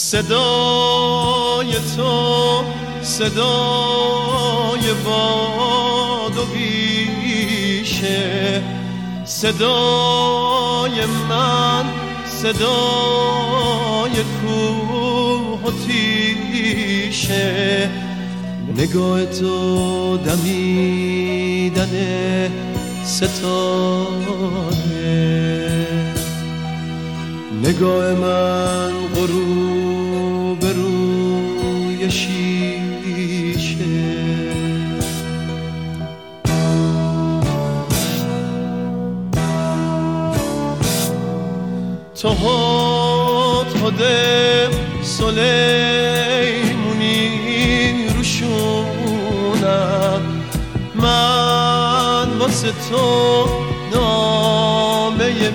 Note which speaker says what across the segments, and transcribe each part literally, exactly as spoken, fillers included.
Speaker 1: صدای تو صدای باد و بیشه، صدای من صدای کوه و تیشه، نگاه تو دمیدن ستاره، نگاه من غروب روی شیشه. تو هد هده سلیمونی روشونم، من واسه تو نامه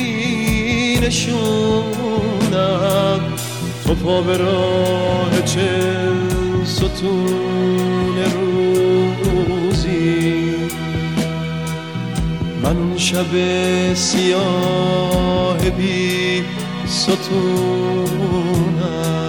Speaker 1: بینشونم، تو پا به راه چل ستون روزی، من اون شب سیاه بی ستونم.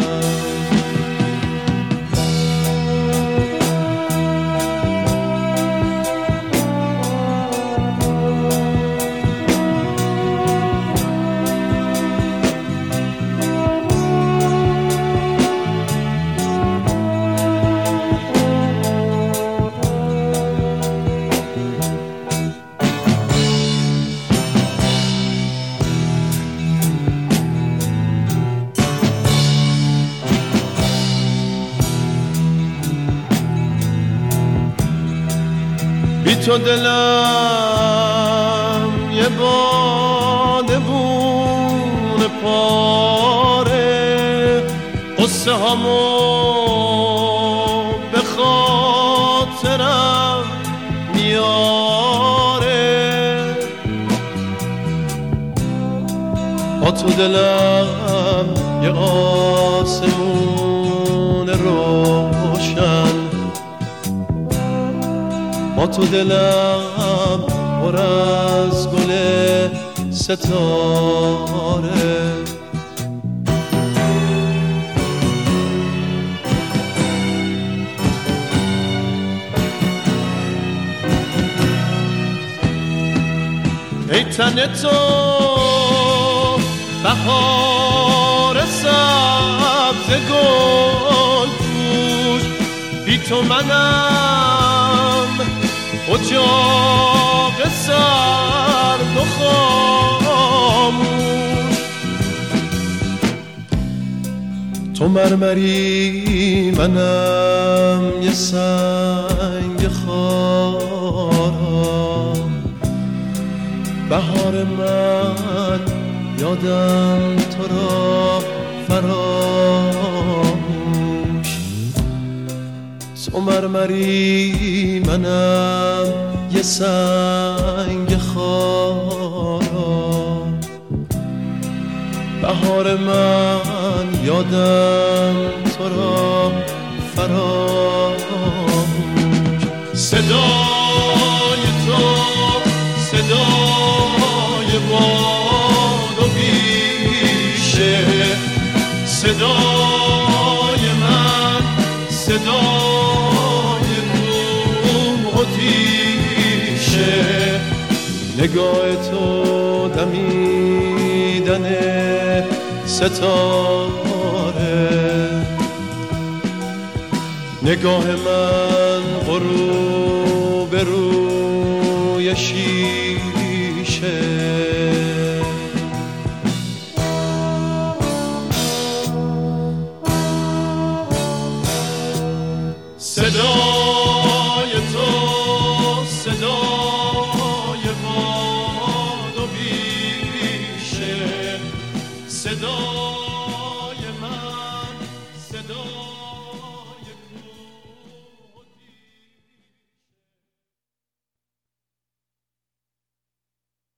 Speaker 1: بی تو دلم یه بادبون پاره، قصه هامو به خاطرم میاره، با تو دلم یه آسمون روشن، با تو دلم پر از گل ستاره، ای تن تو بهار سبز گل پوش، بی تو منم اجاق سرد و خاموش، تو مرمری منم یه سنگ خارا، بهار من یادم تو را فراموش، تو مرمری منم یه سنگ خارا، بهار من یادم تو را فراموش. صدای تو صدای باد و بیشه، صدای من صدای کوه و تیشه، نگاه تو دمیدن ستاره، نگاه من غروب روی شیشه. صدای تو صدای باد و بیشه، صدای